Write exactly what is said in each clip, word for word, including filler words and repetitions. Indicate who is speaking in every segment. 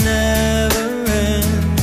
Speaker 1: never ends.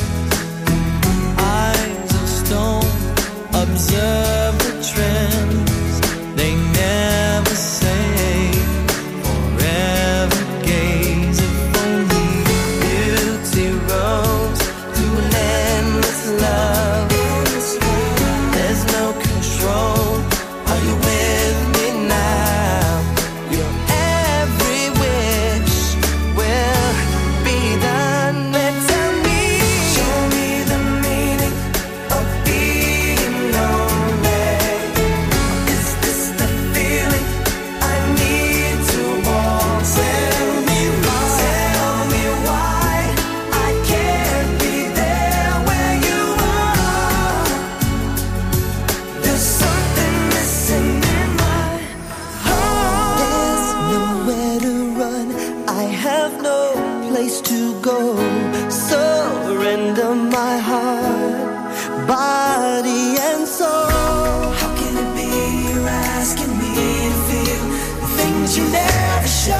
Speaker 1: Eyes of stone observe the trends. They never say forever. Gaze if only beauty rose to an endless love. There's no control. Are you with me now? Your every wish will be done. Tell me, show me the meaning of being lonely. Is this the feeling I need to want? Tell me why, tell me why I can't be there where you are. There's something missing in my heart. There's nowhere to run. I have no place to go. Surrender my heart, body and soul. How can it be you're asking me to feel the things you never show?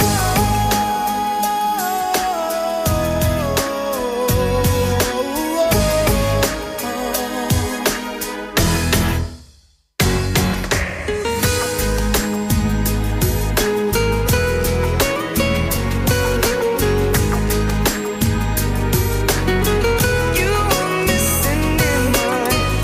Speaker 1: You are missing in my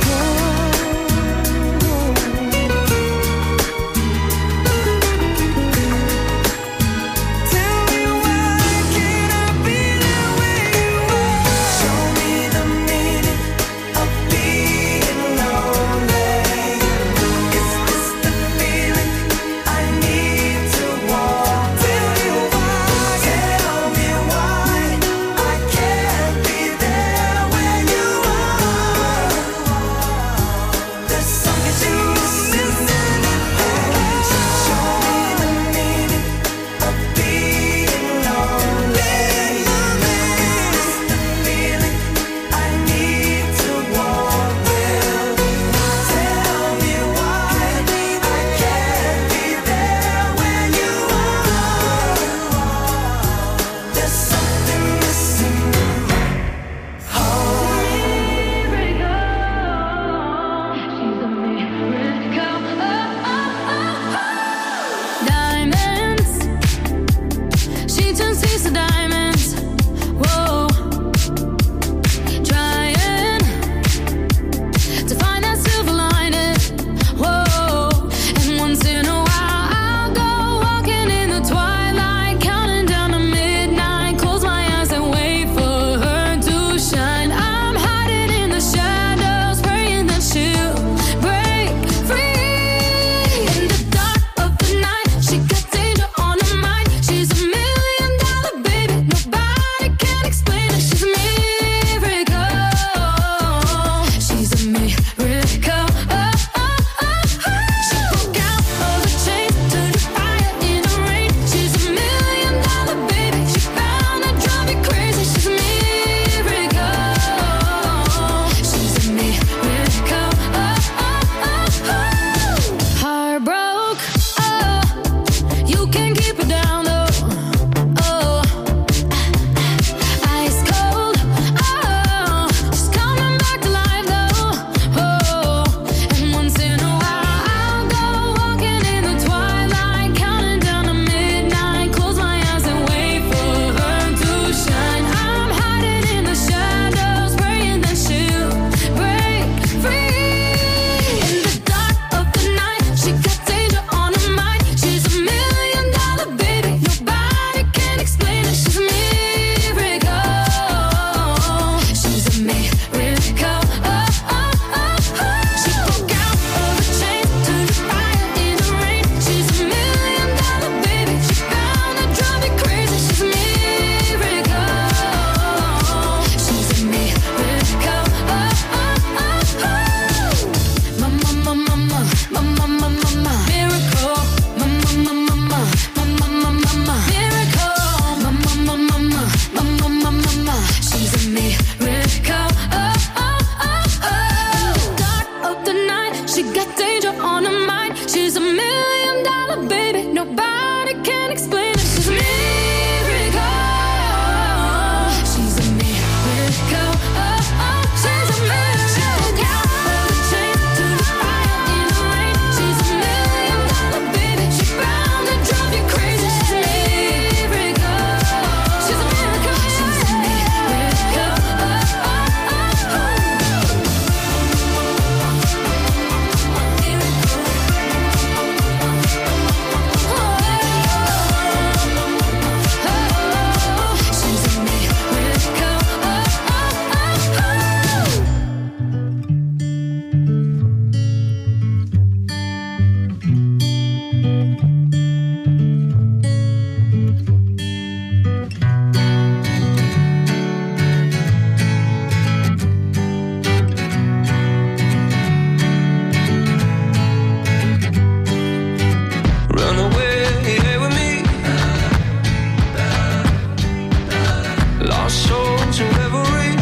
Speaker 1: to revelry,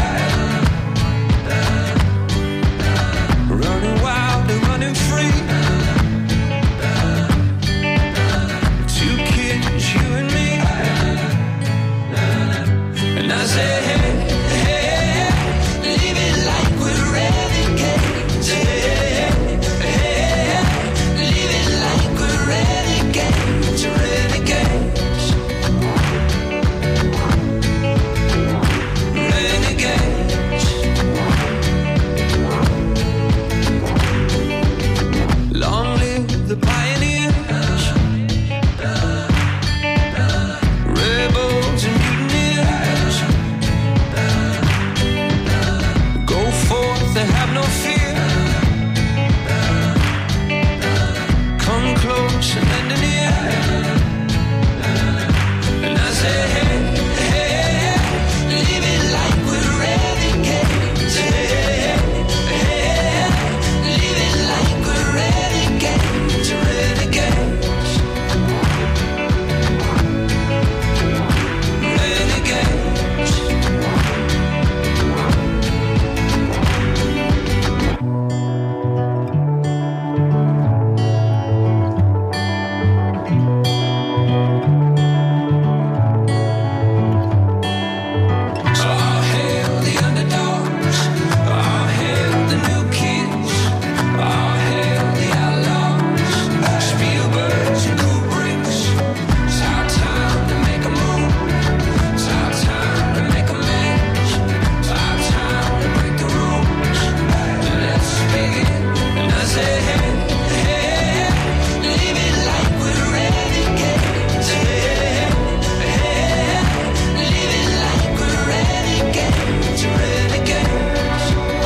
Speaker 1: running wild and running free. Two kids, you and me. And I say, hey, hey, leave it like we're renegades. Hey, hey, leave it like we're renegades, renegades, renegades. Long live the pioneers, rebels and mutineers. Go forth and have no fear. Come close and lend an ear. And I say, hey, hey, leave it like we're renegades. Hey, hey, leave it like we're renegades, renegades, renegades. All hail the underdogs, all hail the new kids, all hail the outlaws, Spielbergs and Kubricks. It's our time to make a move, it's our time to make amends, it's our time to break the rules. Let's begin. And I say, hey, hey, leave it like we're renegades. Hey, hey, leave it like we're renegades, renegades,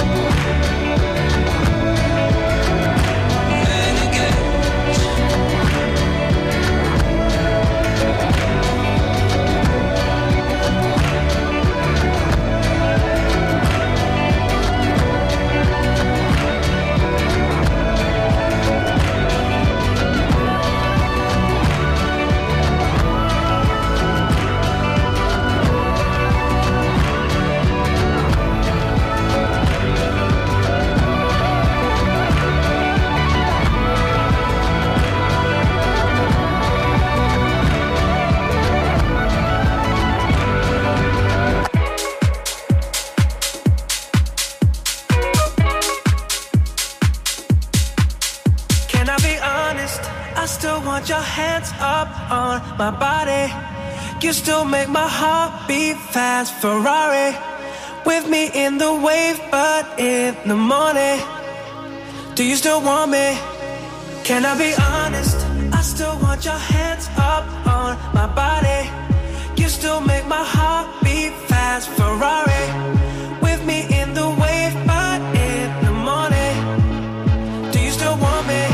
Speaker 1: Can I be honest? I still want your hands up on my body. You still make my heart beat fast. Ferrari with me in the wave, but in the morning. Do you still want me? Can I be honest? I still want your hands up on my body. You still make my heart beat fast. Ferrari with me in the wave, but in the morning. Do you still want me?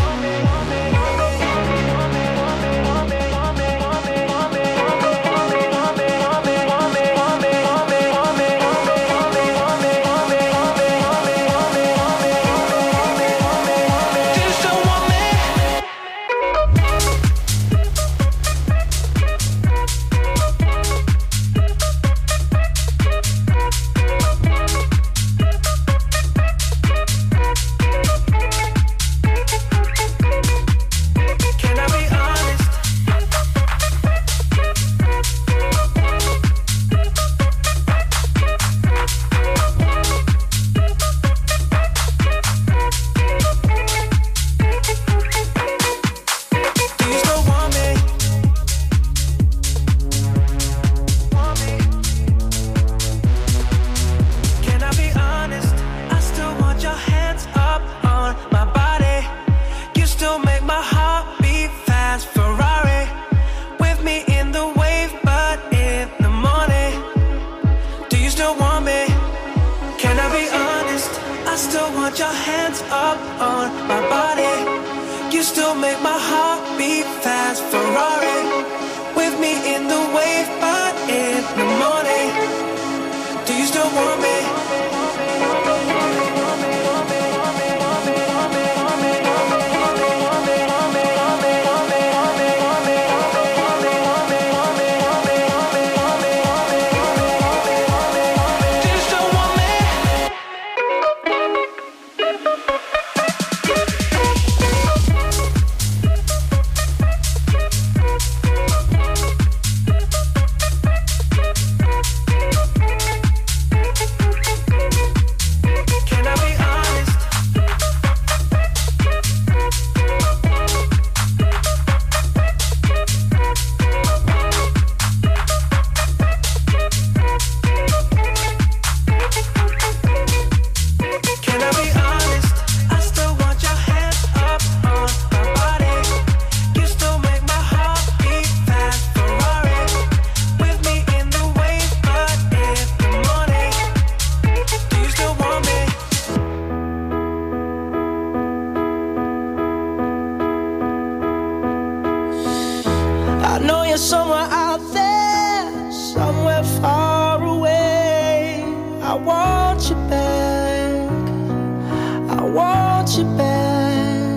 Speaker 2: want you back. I want you back.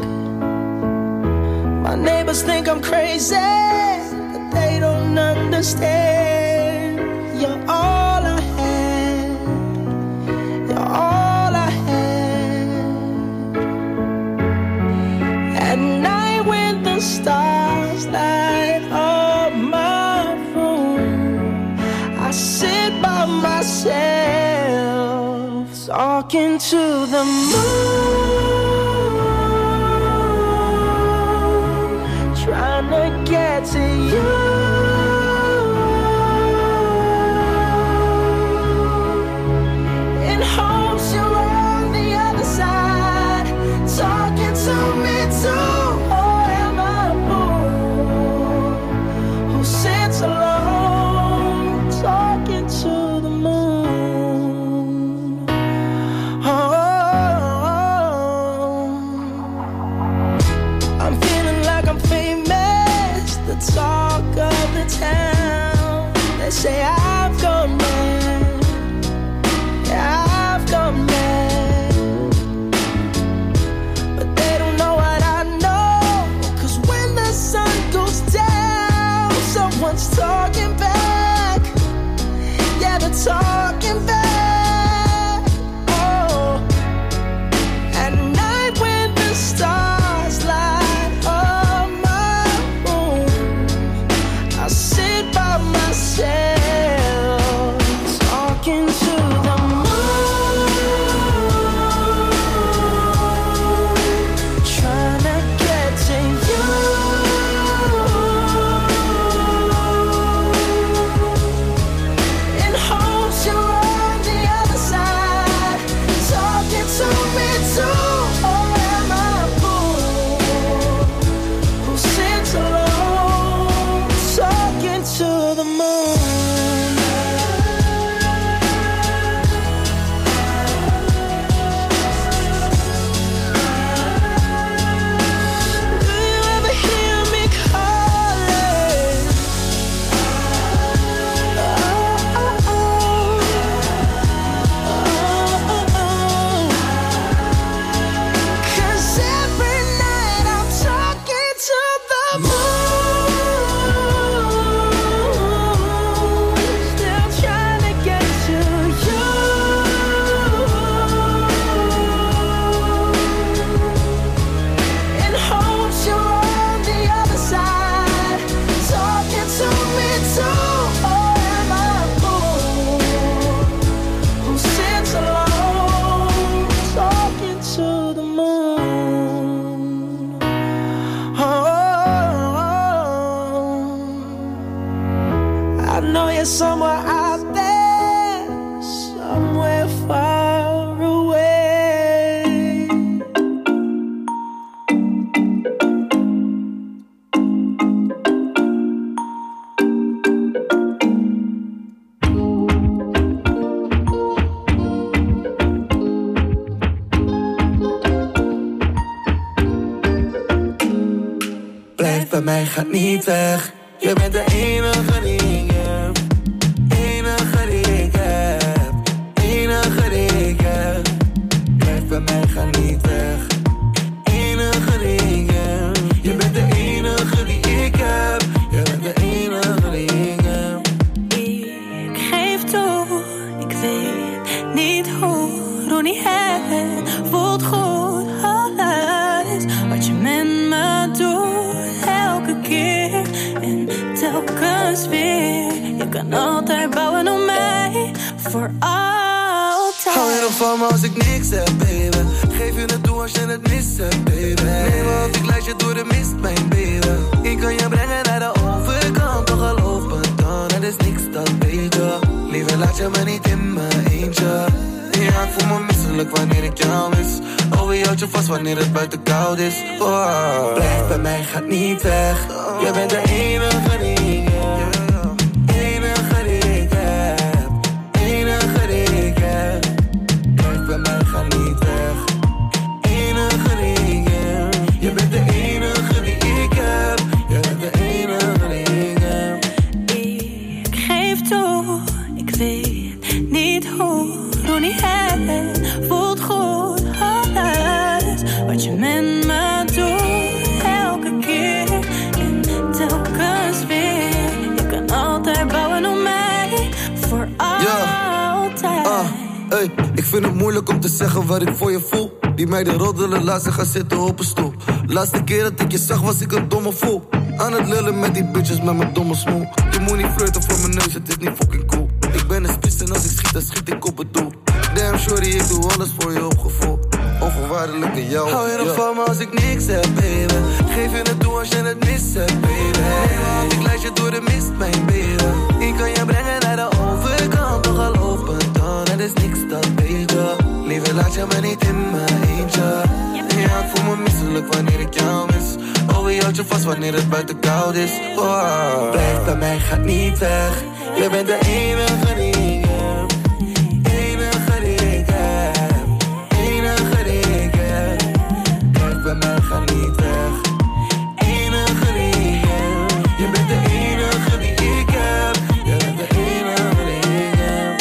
Speaker 2: My neighbors think I'm crazy, but they don't understand. You're all I had. You're all I had. At night when the stars light up my room, I sit by myself, talking to the moon, trying to get to you. In hopes you're on the other side, talking to me too. Or am I a fool who sits alone, talking to the moon? Oh, I'm feeling like I'm famous, the talk of the town. They say I've gone mad, yeah, I've gone mad, but they don't know what I know. 'Cause when the sun goes down, someone's talking back. Yeah, they're talking back. Oh, at night when the stars light up my room, I sit by myself, talking to the moon, trying to get to you. In hopes you're on the other side, talking to me too. Or am I a fool who sits alone, talking to the moon? Do you ever hear me calling? Oh, oh, oh. Oh, oh, oh. 'Cause every night I'm talking to the moon, still trying to get to you. In hopes you're on the other side, talking to me too. Or am I a fool who sits alone, talking to the moon? Oh, I know you're somewhere out there, somewhere far away.
Speaker 3: Blijf bij mij, ga niet weg. Je bent de enige die ik heb. Enige die ik heb. Enige die ik heb. Blijf bij mij, ga niet weg. Enige die ik heb. Je bent de enige die ik heb. Je bent de enige die ik heb.
Speaker 4: Ik geef toe, ik weet niet hoe. Doe niet het, voelt goed. Alles wat je met me doet, elke keer en telkens weer. Je kan altijd bouwen op mij, voor altijd.
Speaker 3: Hou je nog van me als ik niks heb, baby? Geef je het toe als je het mis hebt, baby. Neem me of ik leid je door de mist, mijn baby. Ik kan je brengen naar de overkant, toch geloof me dan, er is niks dan beter. Liever laat je me niet in mijn eentje. Ja, ik voel me misselijk wanneer ik jou mis. Oh, je houdt je vast wanneer het buiten koud is. Oh. Blijf bij mij, gaat niet weg. Je bent de enige die ik heb. Enige die ik heb. Enige die ik heb. Blijf bij mij, ga niet weg. Enige die ik heb. Je bent de enige die ik heb. Je bent de enige die ik heb.
Speaker 4: Ik geef toe, ik weet niet hoe. Doe niet hebt, voelt goed. Alles wat je met me doet, elke keer en telkens weer. Je kan altijd bouwen op mij, voor altijd.
Speaker 3: Ah, hey, ik vind het moeilijk om te zeggen wat ik voor je voel. Die meiden roddelen, laat ze gaan zitten op een stoel. Laatste keer dat ik je zag was ik een domme fool. Aan het lullen met die bitches met mijn domme smoel. Je moet niet flirten voor mijn neus, het is niet fucking cool. Ik ben een spits en als ik schiet, dan schiet ik op het doel. Damn shorty, ik doe alles voor je op gevoel. Onvoorwaardelijk in jou. Hou je nog van me als ik niks heb, baby. Geef je het toe als je het mis hebt, baby. Want ik leid je door de mist, mijn baby. Ik kan je brengen naar de overkant, toch al open dan. Het is niks dat beter. Liever laat je me niet in mijn eentje. Ja, ik voel me misselijk wanneer ik jou mis. Oh, je houdt je vast wanneer het buiten koud is. Oh. Blijf bij mij, gaat niet weg. Je bent de enige die ik heb. Enige die ik heb. Enige die ik heb. Blijf bij mij, gaat niet weg. Enige die ik heb. Je bent de enige die ik heb. Je bent de enige die ik heb.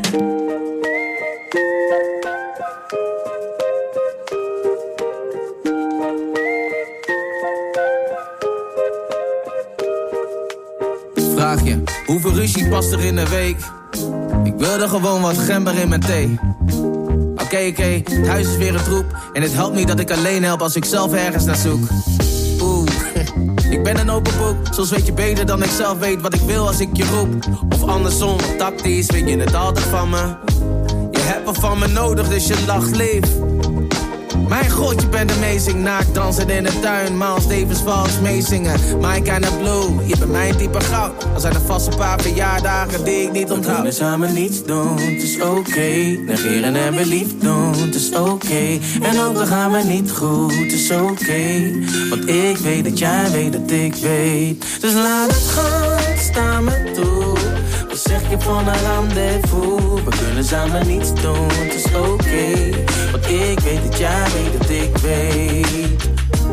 Speaker 5: Vraag je, hoeveel ruzie past er in een week? Ik wilde gewoon wat gember in mijn thee. Oké, okay, oké, okay, het huis is weer een troep. En het helpt niet dat ik alleen help als ik zelf ergens naar zoek. Oeh, ik ben een open boek. Soms weet je beter dan ik zelf weet wat ik wil als ik je roep. Of andersom, tactisch weet je het altijd van me. Je hebt wat van me nodig, dus je lacht lief. Mijn god, je bent amazing. Naakt dansen in de tuin, Miles Davis vals meezingen. My kind of blue, je bent mijn type goud. Er zijn er vast een paar verjaardagen die ik niet onthoud. We kunnen samen niets doen, het is oké. Okay. Negeren en beliefd doen, het is oké. Okay. En ook al gaan we niet goed, het is oké. Okay. Want ik weet dat jij weet dat ik weet. Dus laat het gaan, sta me toe. Wat zeg je van een rendezvous? We kunnen samen niets doen, het is oké. Okay. Want ik weet dat jij weet dat ik weet.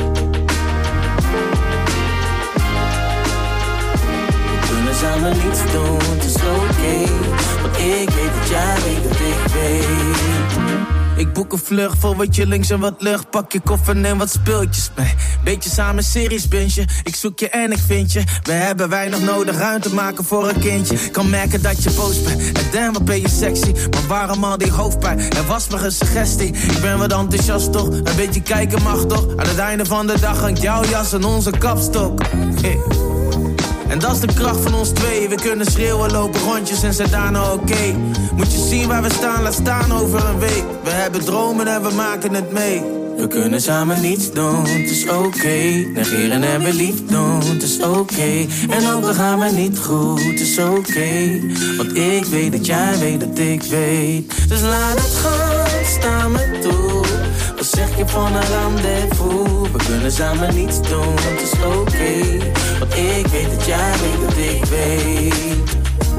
Speaker 5: We kunnen samen niets doen, het is oké. Okay. Want ik weet dat jij weet dat ik weet. Ik boek een vlucht voor wat chillings en wat lucht. Pak je koffer en wat speeltjes mee. Beetje samen series bintje. Ik zoek je en ik vind je. We hebben weinig nodig, ruimte maken voor een kindje. Kan merken dat je boos bent. En damn, wat ben je sexy. Maar waarom al die hoofdpijn? Er was maar een suggestie. Ik ben wat enthousiast toch. Een beetje kijken mag toch. Aan het einde van de dag hangt jouw jas en onze kapstok. Hey. En dat is de kracht van ons twee. We kunnen schreeuwen, lopen rondjes en zijn daarna oké. Okay. Moet je zien waar we staan, laat staan over een week. We hebben dromen en we maken het mee. We kunnen samen niets doen, het is oké. Okay. Negeren en beliefd doen, het is oké. Okay. En ook al gaan we niet goed, het is oké. Okay. Want ik weet dat jij weet dat ik weet. Dus laat het gaan, sta me toe. Wat zeg je van een rendezvous? We kunnen samen niets doen, het is oké. Okay. Want ik weet dat jij weet dat ik weet.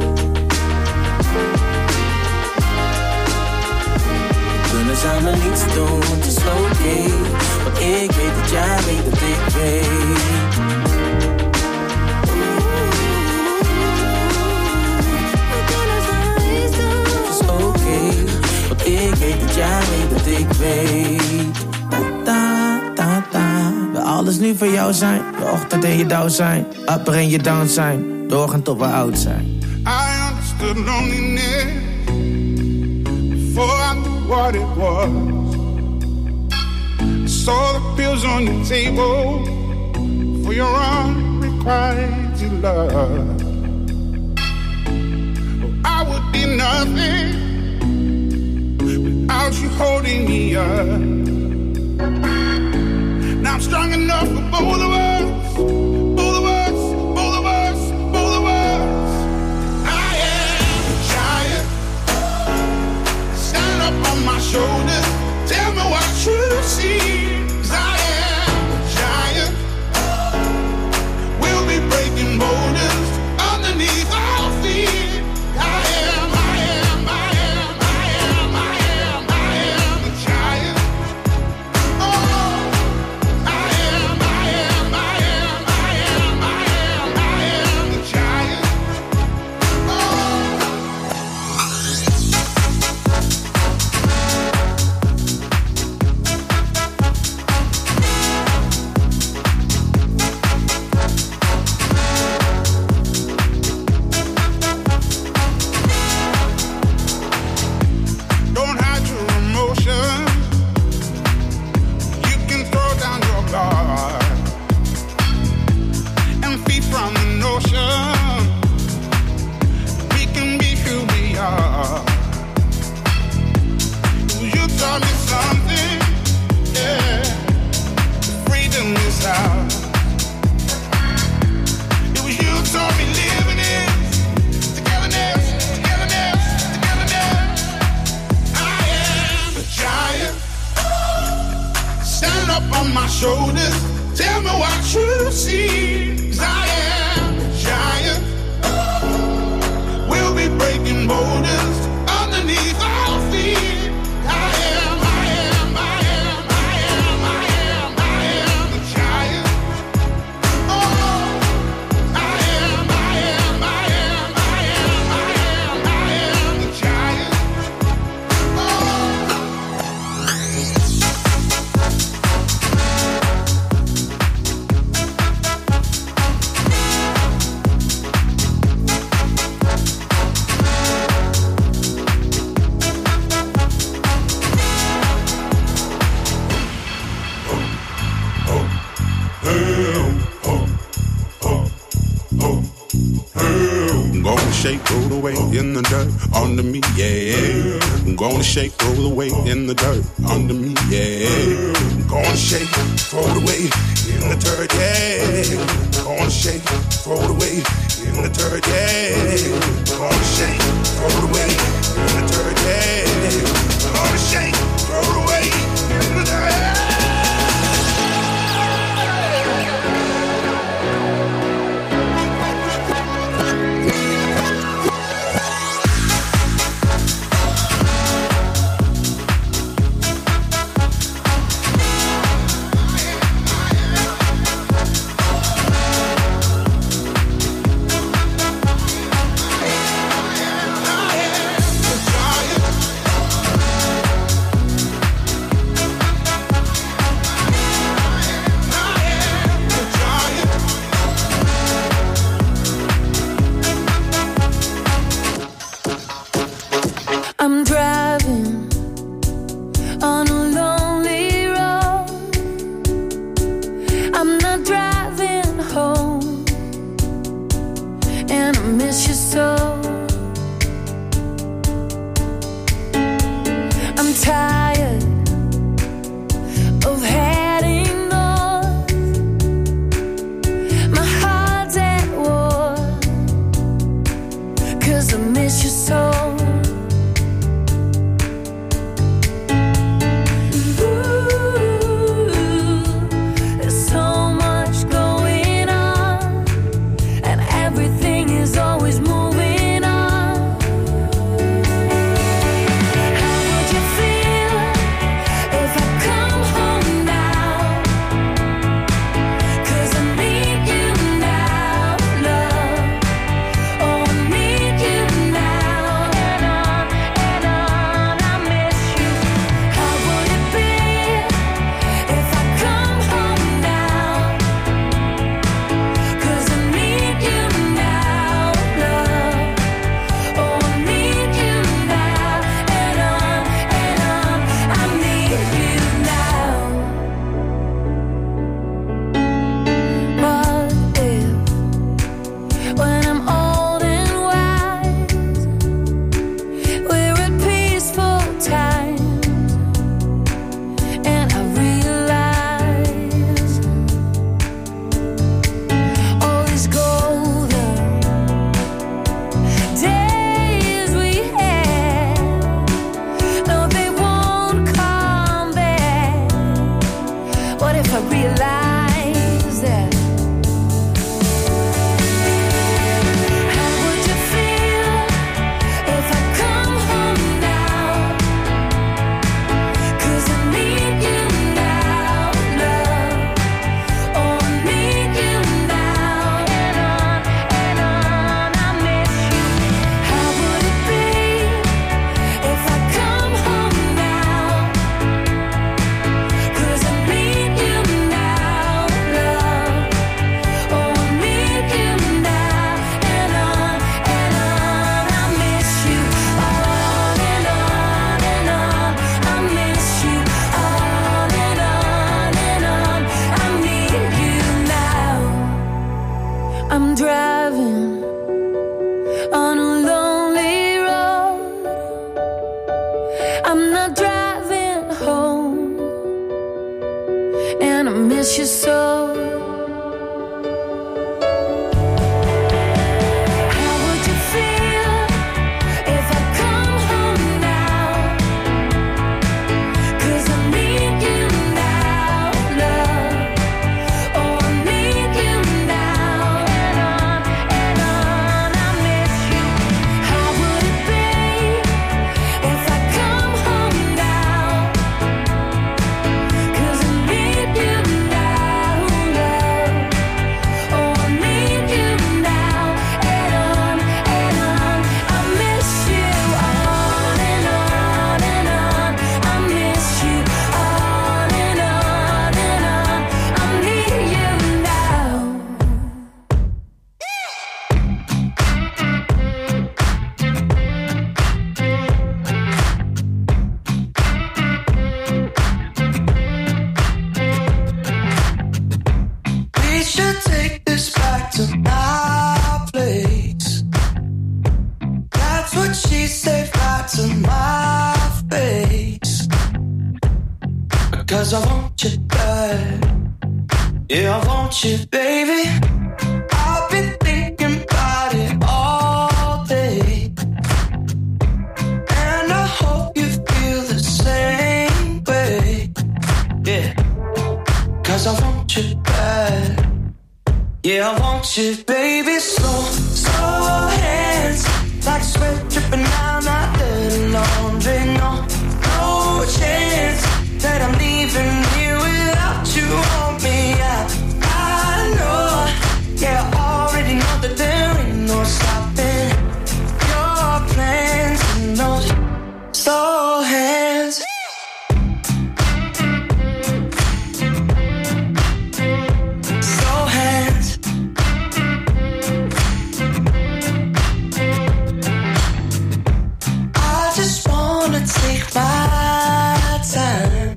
Speaker 5: We kunnen samen niets doen, het is oké. Okay. Want ik weet dat jij weet dat ik weet. Het is oké, okay. Want ik weet dat jij weet dat ik weet. Ta, ta, ta. We alles nu voor jou zijn. Je ochtend en je down zijn. Upper en je down zijn. Doorgaan tot we oud zijn.
Speaker 6: I understood loneliness before I knew what it was. I saw the pills on the table for your unrequited love. Oh, I would be nothing without you holding me up. Now I'm strong enough for both of us. Both of us, both of us, both of us. I am a giant. Stand up on my shoulders. Tell me what you see. 'Cause I am a giant. We'll be breaking boulders underneath our feet. I am, I am, I am, I am, I am, I am a giant. Oh, I am, I am, I am, I am, I am, I am a giant. Oh. shoulders. Tell me what you see. 'Cause I am a giant. We'll be breaking borders underneath our feet. I am, I am, I am, I am, I am, I am a giant. Oh, I am, I am, I am, I am, I am, I am a giant.
Speaker 7: Shake, roll away in the dirt under me, yeah. I'm gonna shake, roll away in the dirt under me, yeah. I'm gonna shake, throw it away in the dirt, yeah. I'm gonna shake, throw it away in the dirt, yeah. I'm gonna shake, throw it away in the dirt, yeah. I'm gonna shake, throw it away in the dirt.
Speaker 4: I'm driving on a lonely road. I'm not driving home, and I miss you so. I'm tired of heading north. My heart's at war, 'cause I miss you so. I'm driving on a lonely road. I'm not driving home, and I miss you so. Love
Speaker 3: 'Cause I want you bad. Yeah, I want you, baby. I've been thinking about it all day, and I hope you feel the same way. Yeah, 'cause I want you bad. Yeah, I want you, baby. Slow, slow hands, like sweat dripping down my dirty laundry. No, no chance that I'm leaving here without you on me. I, I know, yeah, I already know that there ain't no stopping your plans and those slow hands. Slow hands. I just wanna take my time.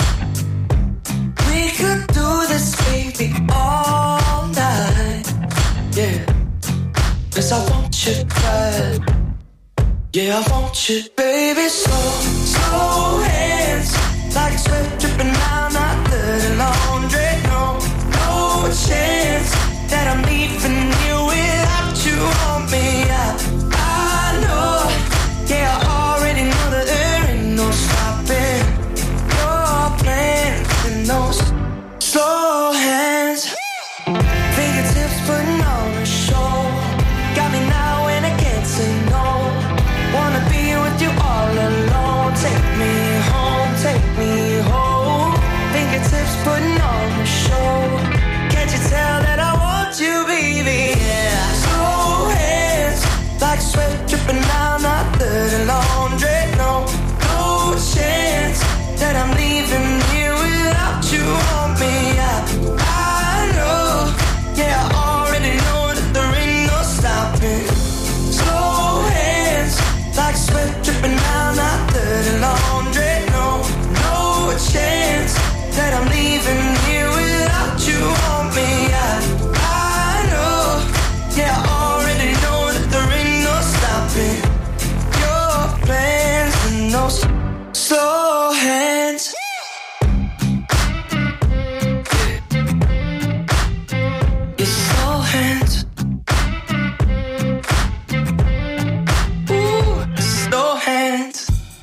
Speaker 3: We could do this, baby, all night. Yeah, 'cause I want you bad. Yeah, I want you, baby. Slow, slow hands, like sweat dripping down my dirty laundry. No, no chance that I'm leaving you without you on me. I, I know, yeah, I already know that there ain't no stopping your plans and those slow hands. Fingertips putting on a show, got me now and I can't say no. Wanna be with you all alone. Take me home, take me home. Fingertips putting on a show. Can't you tell that I want you, baby? Yeah. Slow hands, like sweat dripping down my dirty laundry. No, no chance that I'm leaving here without you on me. I, I know, yeah, I already know that there ain't no stopping. Slow hands, like sweat dripping down my dirty laundry. No, no chance that I'm leaving here without you on me. I, I know, yeah, I already know that there ain't no stopping your plans and those slow hands. Your slow hands. Ooh, slow hands.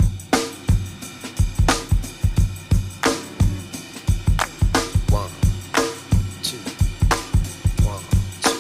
Speaker 8: One, two, one, two.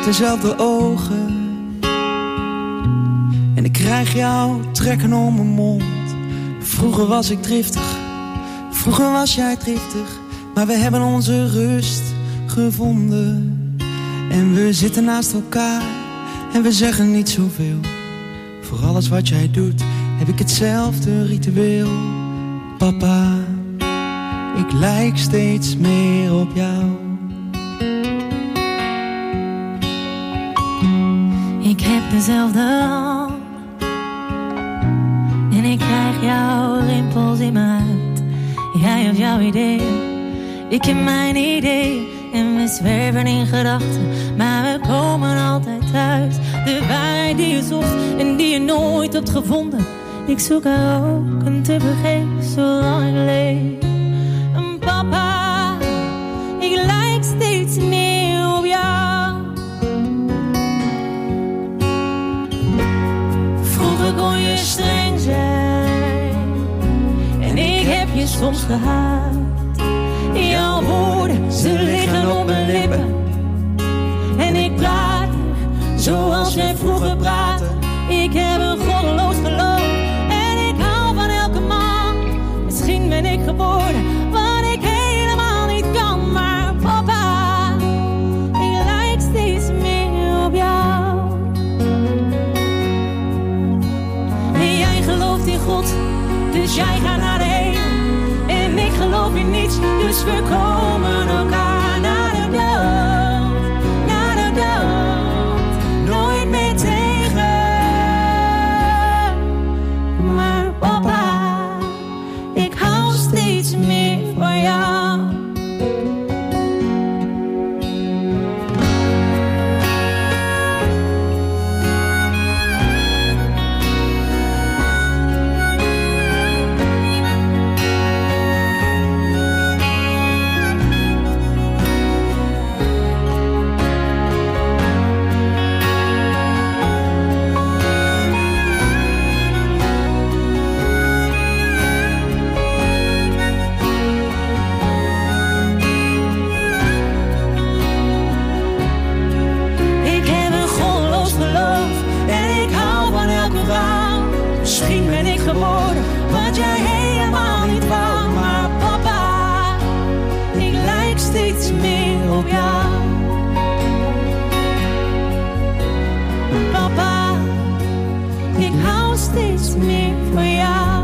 Speaker 9: dezelfde ogen. En ik krijg jou trekken om mijn mond. Vroeger was ik driftig, vroeger was jij driftig. Maar we hebben onze rust gevonden. En we zitten naast elkaar en we zeggen niet zoveel. Voor alles wat jij doet heb ik hetzelfde ritueel. Papa, ik lijk steeds meer op jou.
Speaker 4: Ik heb dezelfde hand en ik krijg jouw rimpels in mijn huid. Jij hebt jouw idee, ik heb mijn idee. En we zwerven in gedachten, maar we komen altijd thuis. De waarheid die je zocht en die je nooit hebt gevonden. Ik zoek haar ook en te vergeefs zolang ik leef. En papa, ik lijk steeds meer op jou. Vroeger kon je streng zijn en ik heb je soms gehaat. Jouw woorden, ze liggen op mijn lippen. En ik praat zoals jij vroeger praatte. Ik heb een goddeloos geloof en ik hou van elke man. Misschien ben ik geboren wat ik helemaal niet kan. Maar papa, ik lijk steeds meer op jou. En jij gelooft in God, dus jij gaat naar de hemel. En ik geloof in niets, dus we komen elkaar naar de dood, naar de dood, nooit meer tegen. Maar papa, ik hou steeds meer van jou. Misschien ben ik geboren wat jij helemaal niet wou. Maar papa, ik lijk steeds meer op jou. Papa, ik hou steeds meer van jou.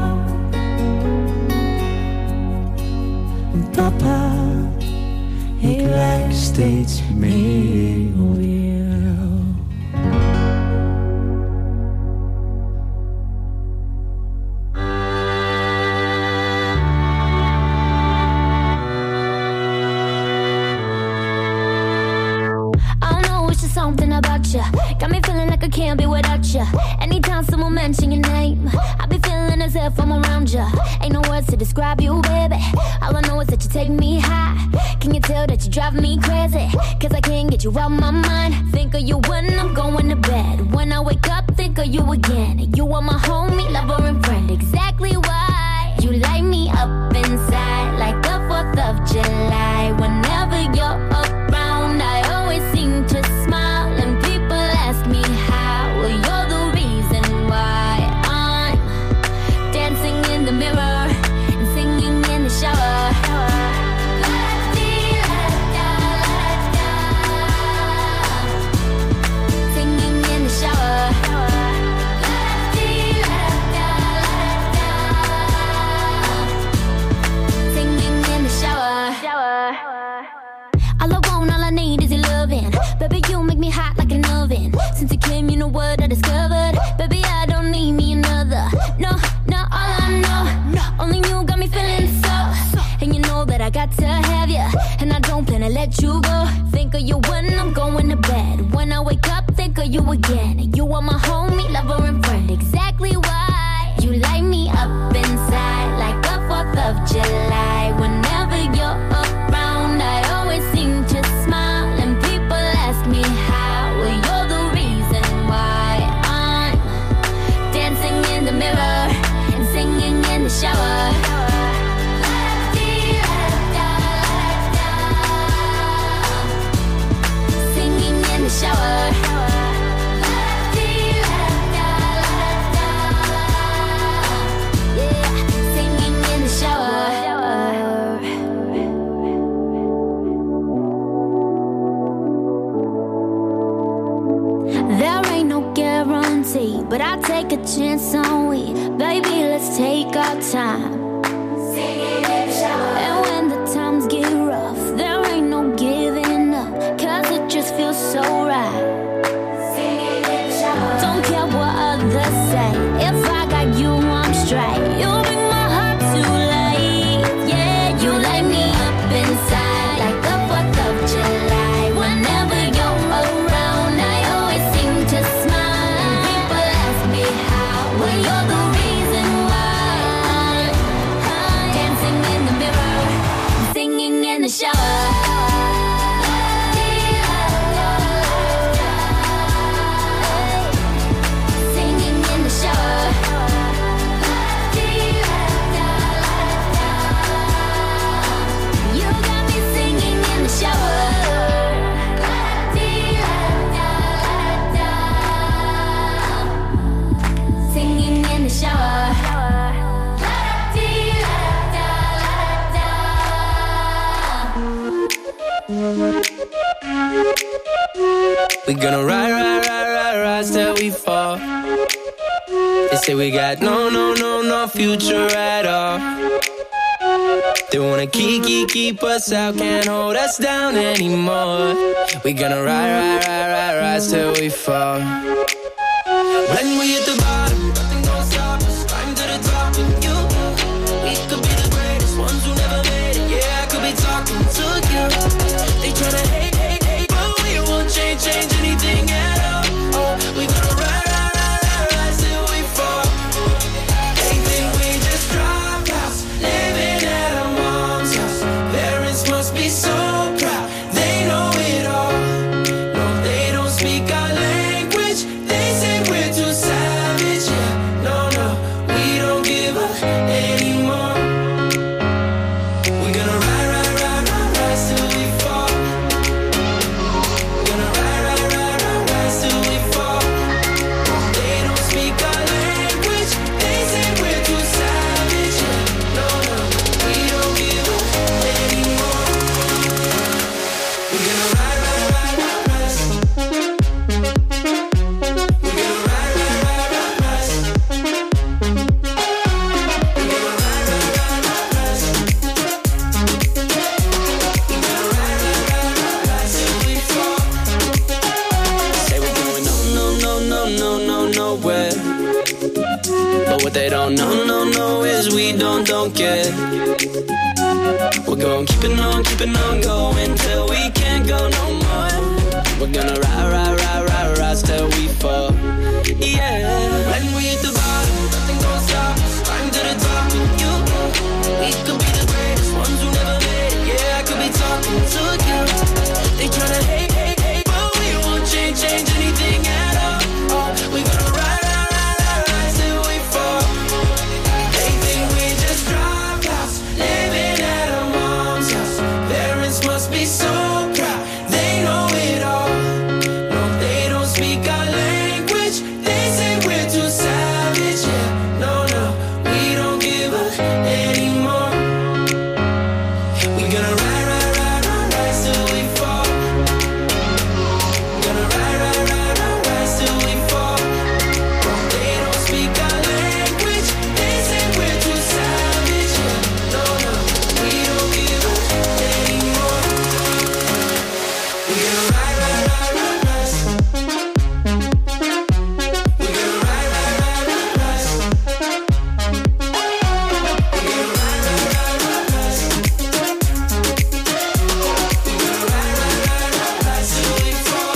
Speaker 4: Papa, ik lijk steeds meer op jou.
Speaker 10: Something about you got me feeling like I can't be without you. Anytime someone mention your name, I be feeling as if I'm around you. Ain't no words to describe you, baby. All I know is that you take me high. Can you tell that you drive me crazy? Cause I can't get you out my mind. Think of you when I'm going to bed. When I wake up, think of you again. You are my homie, lover and friend. Exactly why you light me up inside like the fourth of July. Whenever you're around, I always seem to smile. And people ask me how. Well, you're the reason why I'm dancing in the mirror and singing in the shower. Singing in the shower. Singing in the shower. All I want, all I need is your loving. Baby, you make me hot like an oven. Since you came, you know what I discovered. Baby, I don't need me another. No, no, all I know, only you got me feeling so. And you know that I got to have you, and I don't plan to let you go. Think of you when I'm going to bed. When I wake up, think of you again. You are my homie, lover and friend. Exactly why you light me up inside like the fourth of July. Whenever you're around, I always seem to smile. And people ask me how. Well, you're the reason why I'm dancing in the mirror and singing in the shower. Singing in the shower. chance, on we? Baby, let's take our time. And when the times get rough, there ain't no giving up, cause it just feels so right. Don't care what others say, if I got you, I'm straight. You bring my heart to life, yeah. You light me up inside like the fourth of July. Whenever you're around, I always seem to smile. People ask me how, well you're the reason why. Dancing in the mirror, singing in the shower. Singing in the shower. You got me singing in the shower. Singing in the shower.
Speaker 5: We gonna ride, ride, ride, ride, rise till we fall. They say we got no, no, no, no future at all. They wanna keep, keep, keep us out, can't hold us down anymore. We gonna ride, ride, ride, ride, rise till we fall. When we hit the bottom, nothing gon' stop us. Climb to the top with you. We could be the greatest ones who never made it. Yeah, I could be talking to you. They tryna hate, hate, hate, but we won't change, change anything at all. Oh, we gonna ride, ride, ride, ride, rise till we fall. They think we just dropped out, living at our mom's house. Parents must be so proud, they know it all. No, they don't speak our language. They say we're too savage. Yeah, no, no, we don't give up anymore. We gonna ride, ride, ride, ride, rise till we fall. Gonna ride, ride, ride, ride, rise till we fall. They don't speak our language. They say we're too savage. Yeah, no, no, we don't give up anymore. We gonna ride, ride, ride, ride, rise. We gonna ride, ride, ride, ride, rise. We gonna ride, ride, ride, ride, rise. We gonna ride, ride, ride, ride, rise till we fall. Say we're going no, no, no, no, no, no, nowhere. But what they don't know, no, no, is we don't, don't care. We're going keeping on, keeping on going till we can't go no more. We're gonna ride, ride, ride, ride, rise till we fall. Yeah. When we hit the bottom, nothing gon' stop us. Climb to the top with you. We could be the greatest ones who never made it. Yeah, I could be talking to you. They tryna hate, hate, hate, but we won't change, change anything at all. Oh, we gonna ride, ride, ride, ride, rise till we fall. They think we just dropped out, living at our mom's house. Parents must be so proud, they know it all. No, they don't speak our language. They say we're too savage. Yeah, no, no, we don't give up anymore. We gonna ride, ride, ride, ride, rise till we fall. Gonna ride, ride, ride, ride, rise till we fall. They don't speak our language. They say we're too savage. Yeah, no, no, we don't give up anymore. We gonna ride, ride, ride, ride, rise. We gonna ride, ride, ride, ride, rise. We gonna ride, ride, ride, ride, rise. We gonna ride, ride, ride, ride, rise till we fall.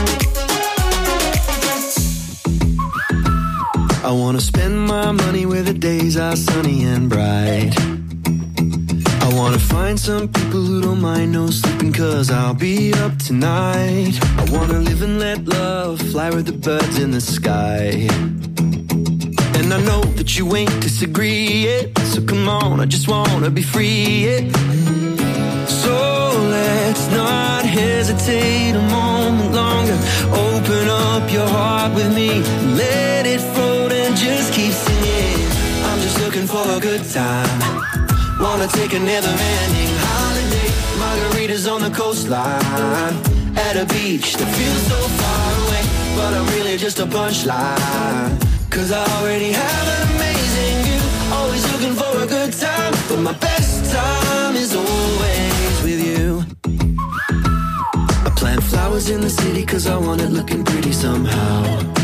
Speaker 9: I wanna spend my money where the days are sunny and bright. I wanna find some people who don't mind no sleeping, cause I'll be up tonight. I wanna live and let love fly with the birds in the sky. And I know that you ain't disagree yet, so come on, I just wanna be free, yeah. So let's not hesitate a moment longer. Open up your heart with me, let it float and just keep singing. I'm just looking for a good time. Wanna take a never-ending holiday. Margaritas on the coastline, at a beach that feels so far away, but I'm really just a punchline.
Speaker 3: Cause I already have an amazing you. Always looking for a good time, but my best time is always with you. I plant flowers in the city cause I want it looking pretty somehow.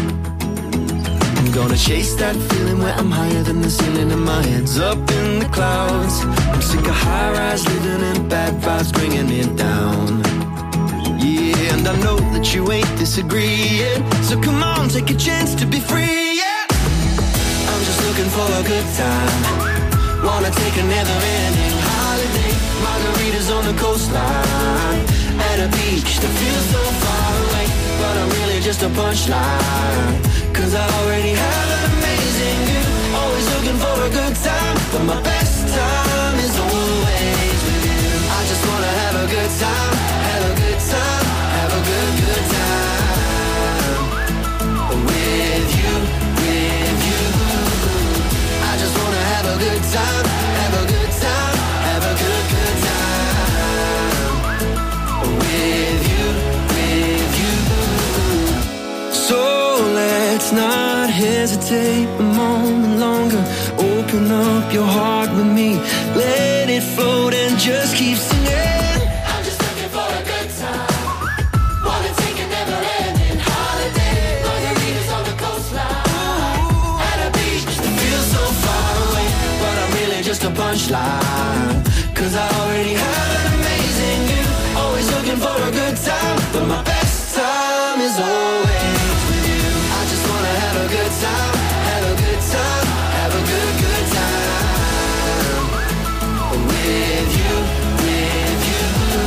Speaker 3: I'm gonna chase that feeling where I'm higher than the ceiling and my head's up in the clouds. I'm sick of high-rise living and bad vibes bringing me down. Yeah, and I know that you ain't disagreeing, so come on, take a chance to be free, yeah. I'm just looking for a good time. Wanna take a never-ending holiday. Margaritas on the coastline, at a beach that feels so far away, but I'm really just a punchline. Cause I already have an amazing you. Always looking for a good time, but my best time is always with you. I just wanna have a good time, have a good time, have a good, good time. With you, with you. I just wanna have a good time, have a good time, have a good, good time. With you, with you. So let's not hesitate a moment longer. Open up your heart with me, let it float and just keep singing.
Speaker 11: I'm just looking for a good time. Wanna take a never-ending holiday. Margaritas on the coastline, at a beach
Speaker 3: that feels so far away, but I'm really just a punchline. Cause I already have an amazing you. Always looking for a good time, but my best time is always with you. I just wanna have a good time, have a good time, have a good, good time. With you, with you.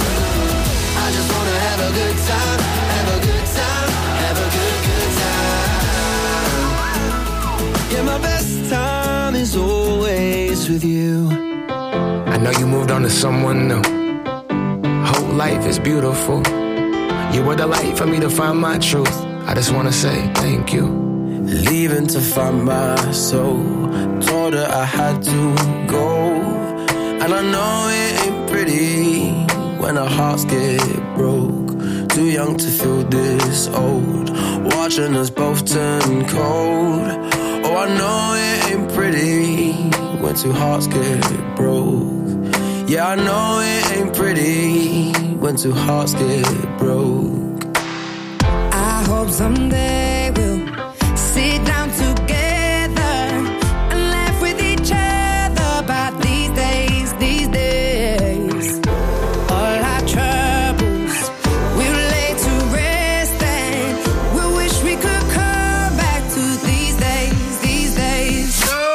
Speaker 3: I just wanna have a good time, have a good time, have a good, good time. Yeah, my best time is always with you.
Speaker 12: I know you moved on to someone new. Whole life is beautiful. You were the light for me to find my truth. I just wanna say thank you.
Speaker 3: Leaving to find my soul. Told her I had to go. And I know it ain't pretty when our hearts get broke. Too young to feel this old, watching us both turn cold. Oh, I know it ain't pretty when two hearts get broke. Yeah, I know it ain't pretty when two hearts get broke.
Speaker 13: I hope someday we'll sit down together and laugh with each other about these days, these days. All our troubles we'll lay to rest and we'll wish we could come back to these days, these days.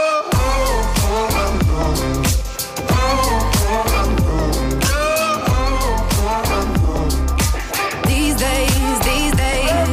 Speaker 13: These days, these days.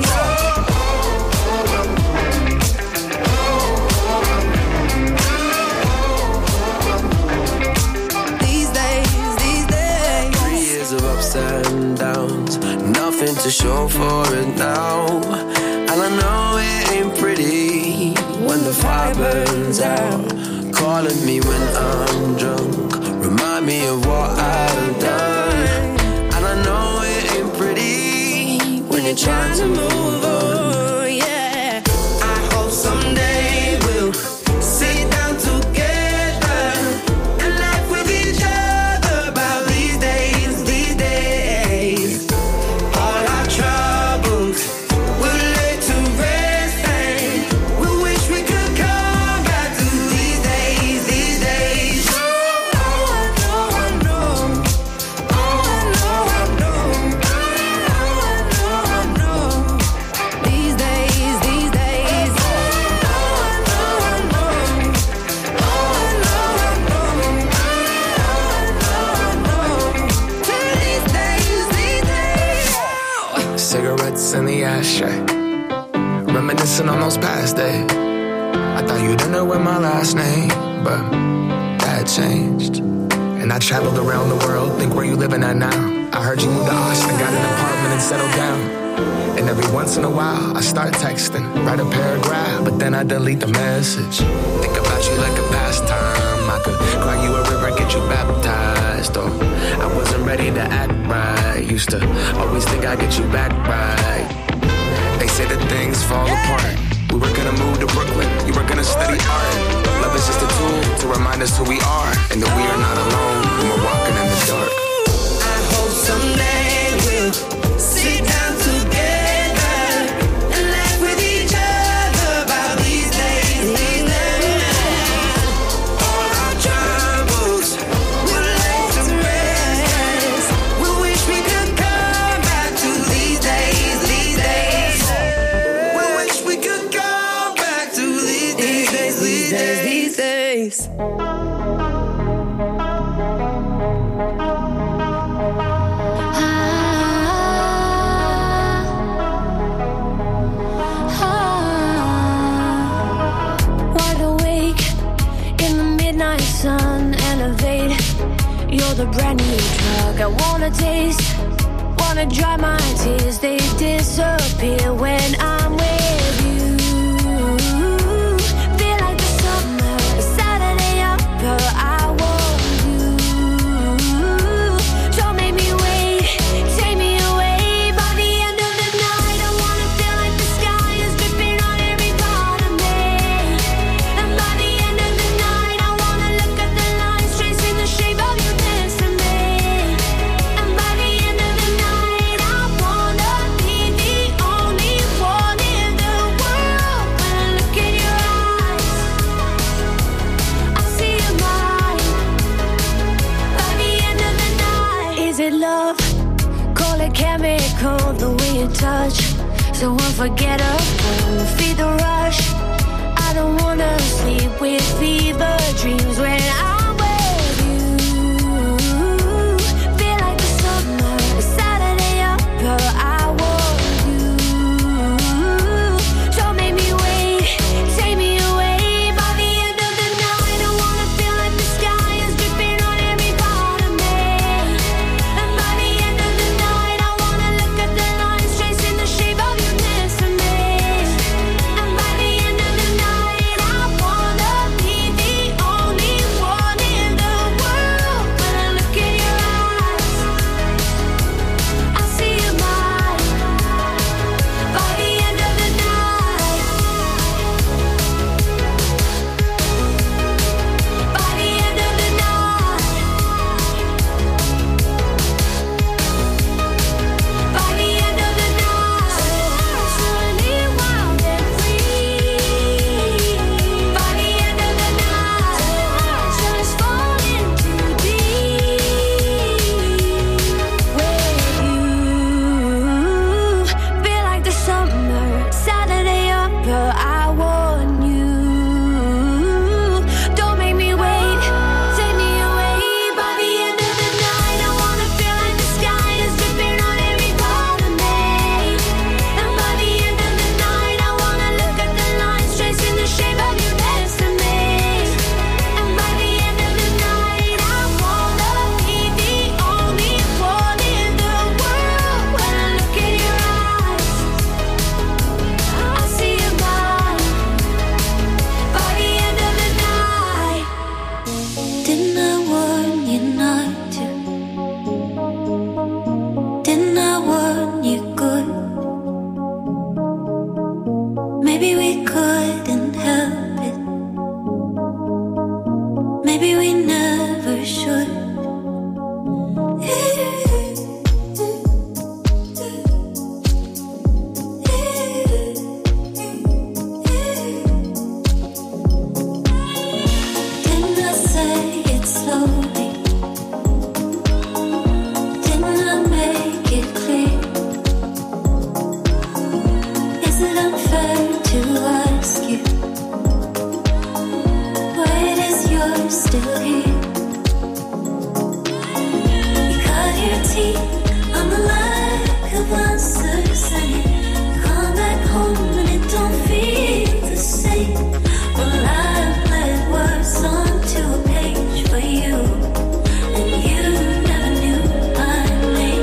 Speaker 13: These days, these days.
Speaker 3: Three years of ups and downs, nothing to show for it now. And I know it ain't pretty when the fire burns out. Calling me when I'm drunk, remind me of what I've done. And I know it ain't pretty when you're trying to move on, yeah. I hope someday we'll sit down together and laugh with each other about these days, these days. All our troubles we'll lay to rest and we wish we could come back to these days, these days. Oh, I know, I know. Oh, I know, I know. Oh, I know, I know.
Speaker 13: These days, these days.
Speaker 3: Oh, I know, I know.
Speaker 13: Oh, I know, I know. Oh, I know, I know. These days, these days.
Speaker 12: Cigarettes in the ashtray, reminiscing on those past days. I thought you didn't know my last name, but that changed. And I traveled around the world, think where you living at now. I heard you moved to Austin, got an apartment and settled down. And every once in a while, I start texting, write a paragraph, but then I delete the message. Think about you like a pastime. I could cry you a river, get you baptized. Or I wasn't ready to act right. Used to always think I'd get you back right. They say that things fall apart We were gonna move to Brooklyn, you were gonna study art. Love is just a tool to remind us who we are, and that we are not alone when we're walking in the dark.
Speaker 2: I hope someday we'll sit down together and laugh with each other about these days, these days. All our troubles will lay to rest. We wish we could come back to these days, these days. We wish we could come back to these days, these days, these days.
Speaker 10: Wide awake in the midnight sun, elevate. You're the brand new drug I wanna taste. Wanna dry my tears, they disappear when I'm with you. Feel like the summer, a Saturday upper, I want you. Don't make me wait, take me away. By the end of the night, I wanna feel like the sky is dripping on every part of me. And by the end of the night, I wanna look at the lines tracing the shape of your dance to me. And by the end of the night, I wanna be the only one in the world. When I look in your eyes, I see your mind. By the end of the night, is it love? Call it chemical, the way you touch, so unforgettable. Feed the rush. I don't wanna sleep with fever dreams when I'm with you. Feel like the summer, a Saturday upper, I want you. Don't make me wait, take me away. By the end of the night, I wanna feel like the sky is dripping on every part of me. And by the end of the night, I wanna look at the lines tracing the shape of your dance to me. And by the end of the night, I wanna be the only one in the world. When I look in your eyes, I see your mind. By the end of the night, by the end of the night, by the end of the night, running wild and free. By the end of the night, just falling too deep with you. Feel like the summer, Saturday upper, I want you. Don't make me wait, take me away. By the end of the night, I wanna feel like the sky is dripping on every part of me. And by the end of the night, I wanna look at the lines tracing the shape of your dance to me. And by the end of the night, I wanna be the only one in the world. When I look in your eyes, I see your mind. By the end of the night, didn't I warn you not to? Didn't I warn you good? Maybe we couldn't help it. Maybe we never should. Didn't I say it slowly? Didn't I make it clear? Is it unfair to ask you? Why it is you're still here? You cut your teeth on the lack of answers, and you come back home and it don't feel the same. Well, I've let words onto a page for you, and you never knew my name.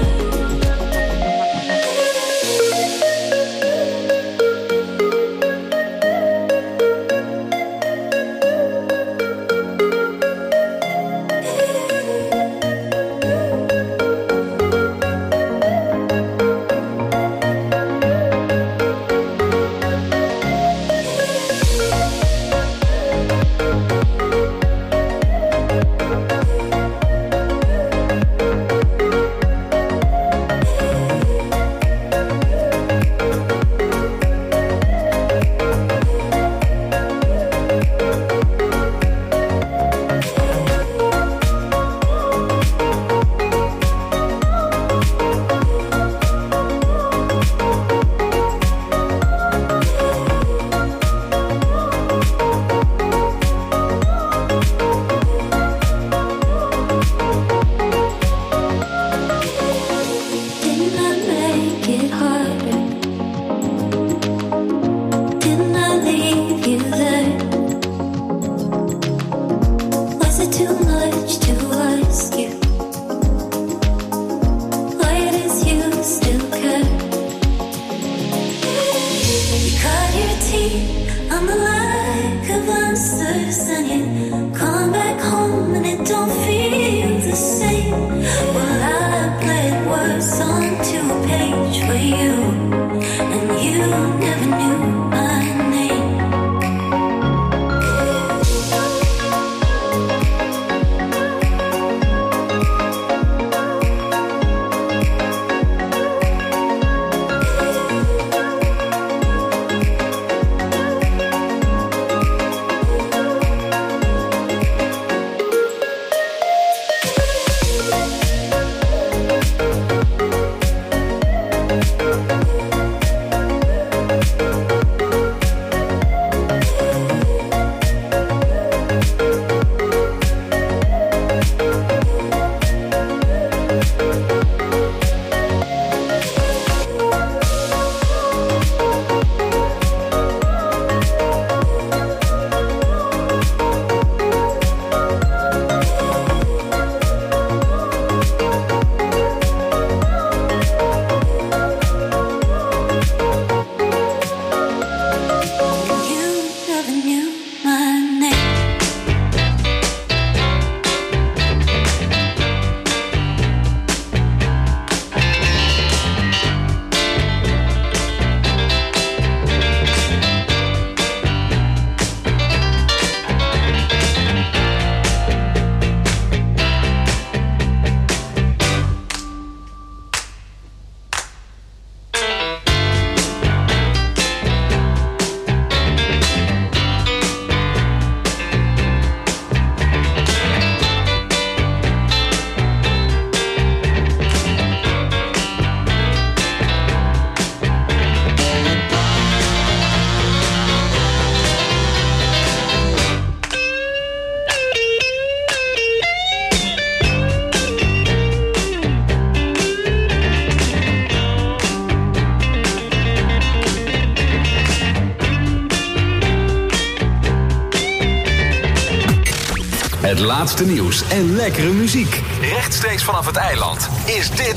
Speaker 14: Het laatste nieuws en lekkere muziek. Rechtstreeks vanaf het eiland is dit...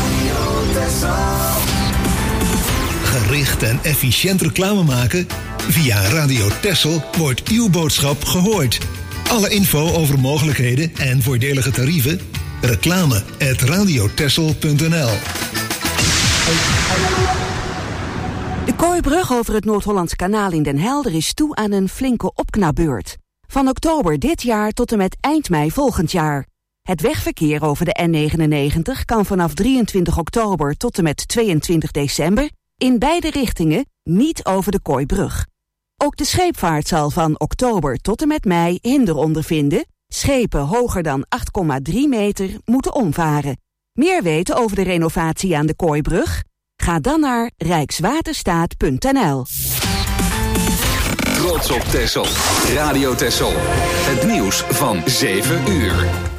Speaker 15: Gericht en efficiënt reclame maken? Via Radio Texel wordt uw boodschap gehoord. Alle info over mogelijkheden en voordelige tarieven? Reclame at radiotexel punt n l.
Speaker 16: De Kooibrug over het Noord-Hollands Kanaal in Den Helder is toe aan een flinke opknapbeurt. Van oktober dit jaar tot en met eind mei volgend jaar. Het wegverkeer over de N negenennegentig kan vanaf drieëntwintig oktober tot en met tweeëntwintig december... in beide richtingen niet over de Kooibrug. Ook de scheepvaart zal van oktober tot en met mei hinder ondervinden. Schepen hoger dan acht komma drie meter moeten omvaren. Meer weten over de renovatie aan de Kooibrug? Ga dan naar rijkswaterstaat punt n l.
Speaker 14: Trots op Texel. Radio Texel. Het nieuws van zeven uur.